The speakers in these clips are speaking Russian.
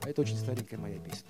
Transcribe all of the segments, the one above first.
А это очень старенькая моя песенка.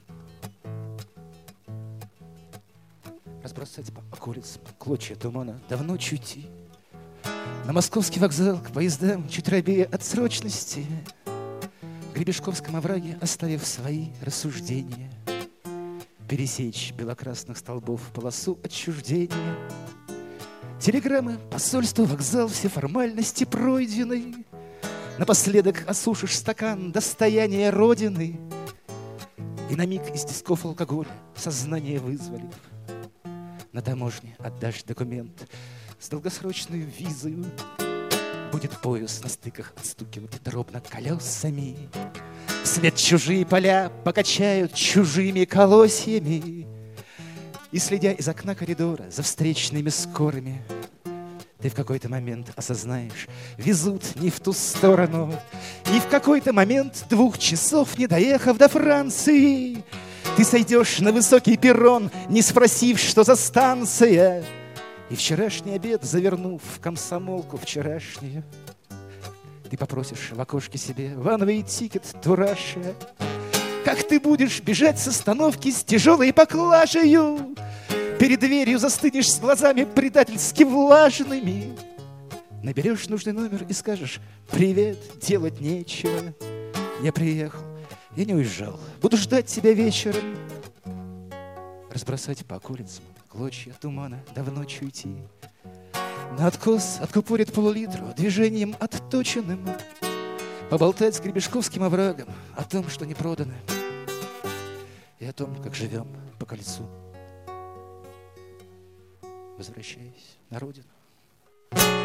Разбросать по околицам клочья тумана, давно чути. На московский вокзал к поездам, чуть робея от срочности, в Гребешковском овраге, оставив свои рассуждения, пересечь белокрасных столбов полосу отчуждения. Телеграммы, посольство, вокзал, все формальности пройдены. Напоследок осушишь стакан достояния Родины и на миг из тисков алкоголя сознание вызволив. На таможне отдашь документ с долгосрочной визой. Будет поезд на стыках отстукивать дробно колесами. Вслед чужие поля покачают чужими колосьями. И, следя из окна коридора за встречными скорыми, ты в какой-то момент осознаешь, везут не в ту сторону. И в какой-то момент, 2 часов не доехав до Франции, ты сойдешь на высокий перрон, не спросив, что за станция. И вчерашний обед, завернув в комсомолку вчерашнюю, ты попросишь в окошке себе one-way ticket to Russia. Как ты будешь бежать с остановки с тяжелой поклажею, перед дверью застынешь с глазами предательски влажными. Наберешь нужный номер и скажешь: привет, делать нечего. Я приехал, я не уезжал, буду ждать тебя вечером. Разбросать по околицам клочья тумана, давно чуйти. На откос откупорит пол-литру движением отточенным. Поболтать с Гребешковским оврагом о том, что не продано, и о том, как живем по кольцу, возвращаясь на родину.